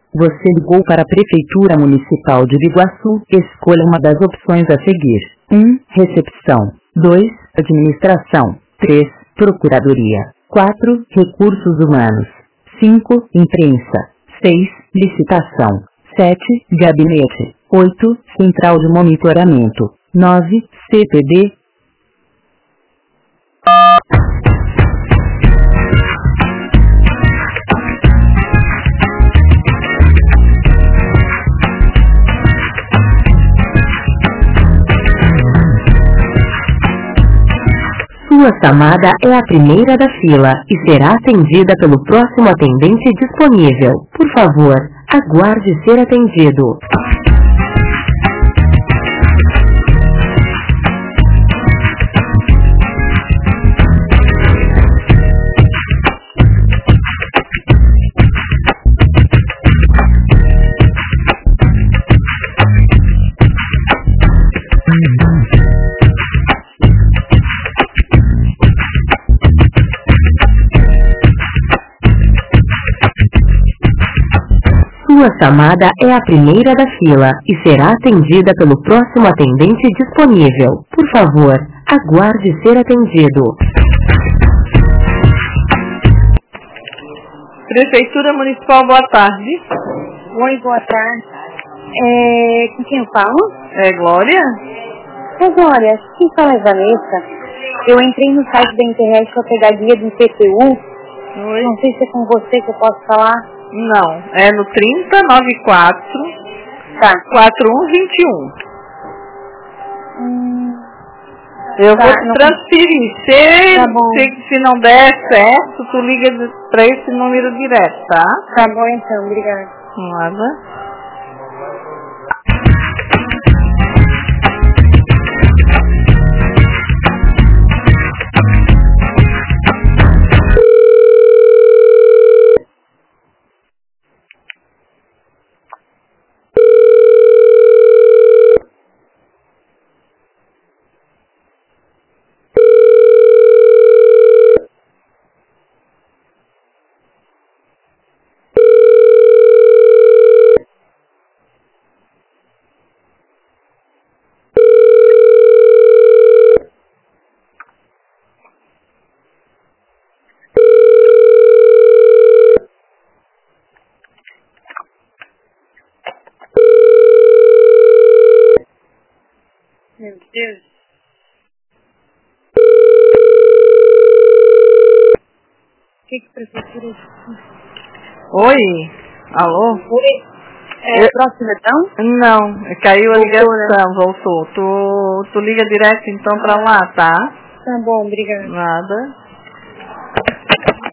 Você ligou para a Prefeitura Municipal de Biguaçu. Escolha uma das opções a seguir. 1. Recepção. 2. Administração. 3. Procuradoria. 4. Recursos humanos. 5. Imprensa. 6. Licitação. 7. Gabinete. 8. Central de monitoramento. 9. CPD. Sua chamada é a primeira da fila e será atendida pelo próximo atendente disponível. Por favor, aguarde ser atendido. Sua chamada é a primeira da fila e será atendida pelo próximo atendente disponível. Por favor, aguarde ser atendido. Prefeitura Municipal, boa tarde. Oi, boa tarde. Com quem eu falo? É Glória? Glória, quem fala é Vanessa. Eu entrei no site da internet para pegar guia do IPTU. Oi. Não sei se é com você que eu posso falar. Não, é no 3094 Tá. 4121. Eu Tá, vou te não- transferir. Tá bom. Se não der certo, tu liga pra esse número direto, tá? Tá bom então, obrigada. Nada. Meu Deus. Que prefeitura? Oi? Alô? Oi. Próximo então? Não, caiu a Voltou, ligação, voltou. Tu liga direto então pra lá, tá? Tá bom, obrigada. Nada.